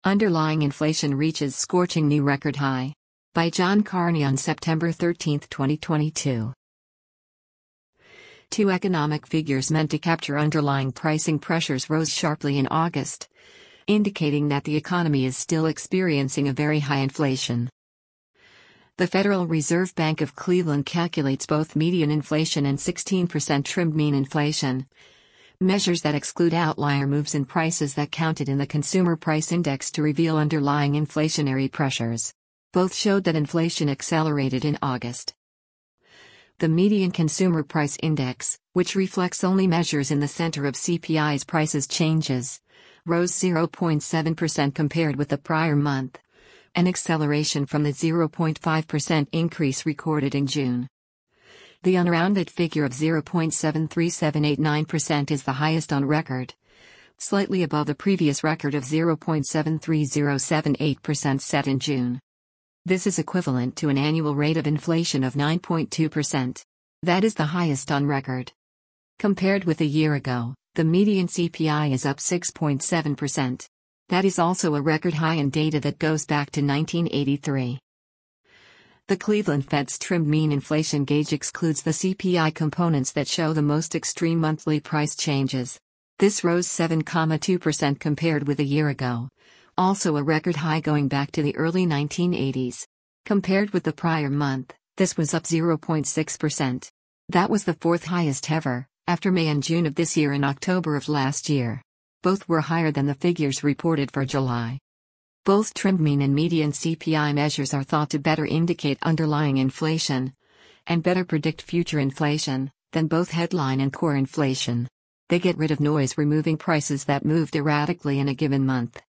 Underlying inflation reaches scorching new record high. By John Carney on September 13, 2022. Two economic figures meant to capture underlying pricing pressures rose sharply in August, indicating that the economy is still experiencing a very high inflation. The Federal Reserve Bank of Cleveland calculates both median inflation and 16% trimmed mean inflation, measures that exclude outlier moves in prices that counted in the Consumer Price Index to reveal underlying inflationary pressures. Both showed that inflation accelerated in August. The median Consumer Price Index, which reflects only measures in the center of CPI's prices changes, rose 0.7% compared with the prior month, an acceleration from the 0.5% increase recorded in June. The unrounded figure of 0.73789% is the highest on record, slightly above the previous record of 0.73078% set in June. This is equivalent to an annual rate of inflation of 9.2%. That is the highest on record. Compared with a year ago, the median CPI is up 6.7%. That is also a record high in data that goes back to 1983. The Cleveland Fed's trimmed mean inflation gauge excludes the CPI components that show the most extreme monthly price changes. This rose 7.2% compared with a year ago, also a record high going back to the early 1980s. Compared with the prior month, this was up 0.6%. That was the fourth highest ever, after May and June of this year and October of last year. Both were higher than the figures reported for July. Both trimmed mean and median CPI measures are thought to better indicate underlying inflation and better predict future inflation than both headline and core inflation. They get rid of noise, removing prices that moved erratically in a given month.